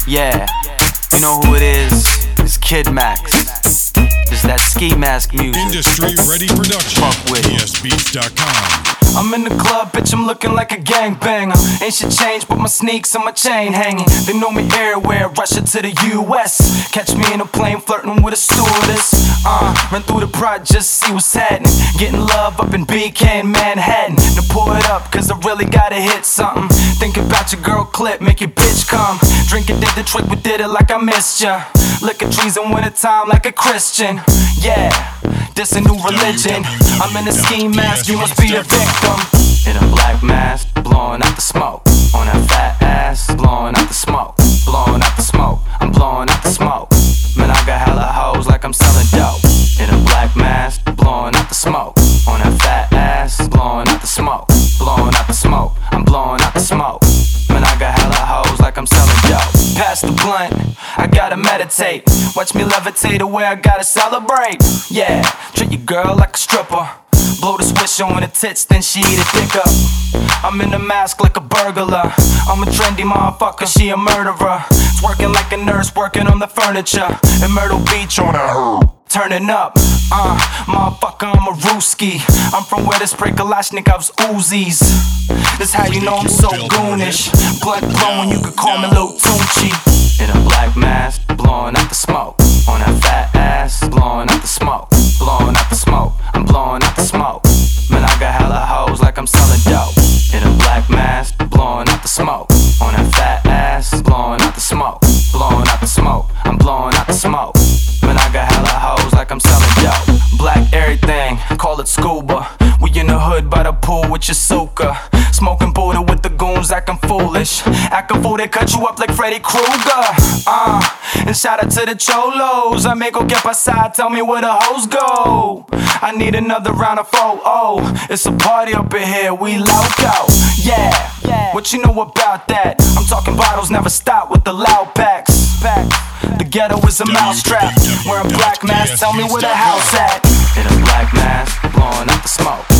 Yeah, you know who it is? It's Kid Max. It's that ski mask music. Industry Ready Production. Fuck with it. ESBeats.com. I'm in the club, bitch, I'm looking like a gangbanger. Ain't shit changed but my sneaks and my chain hanging. They know me everywhere, Russia to the US. Catch me in a plane flirting with a stewardess. Run through the projects, see what's happening. Getting love up in BK and Manhattan. Now pour it up, cause I really gotta hit something. Think about your girl clip, make your bitch come. Drink it, did the trick, we did it like I missed ya. Look at trees in wintertime like a Christian. Yeah, this a new religion. I'm in a ski mask, you must be a victim. In a black mask, blowing out the smoke. On that fat ass, blowing out the smoke. Blowing out the smoke, I'm blowing out the smoke. Man, I got hella hoes like I'm selling dope. In a black mask, blowing out the smoke. On that fat ass, blowing out the smoke. Blowing out the smoke, I'm blowing out the smoke. Man, I got hella hoes like I'm selling dope. Pass the blunt, I gotta meditate. Watch me levitate away, I gotta celebrate. Yeah, treat your girl like a stripper. Blow the switch on the tits, then she eat it thick up. I'm in the mask like a burglar. I'm a trendy motherfucker, she a murderer. Twerking like a nurse, working on the furniture. In Myrtle Beach on her turning up, motherfucker, I'm a Rooski. I'm from where they spray Kalashnikov's Uzis. This how you know I'm so goonish. Blood blowing, you could call me Lil Tucci. In a black mask, blowing out the smoke. On that fat ass, blowing out the smoke. Blowing out the smoke, I'm blowing out the smoke. Man, I got hella hoes like I'm selling dope. In a black mask, blowing out the smoke. On that fat ass, blowing out the smoke. Blowing out the smoke, I'm blowing out the smoke. Man, I got hella hoes like I'm selling dope. Black everything, call it scuba. We in the hood by the pool with your suka. Smoking Buddha with the goons acting foolish. Acting fool, they cut you up like Freddy Krueger. And shout out to the cholos. I may go get pasar, tell me where the hoes go. I need another round of 4-0. It's a party up in here, we loco. Yeah, what you know about that? I'm talking bottles never stop with the loud packs. The ghetto is a mousetrap. Wearing black mask, tell me where the house at. In a black mask, blowing out the smoke.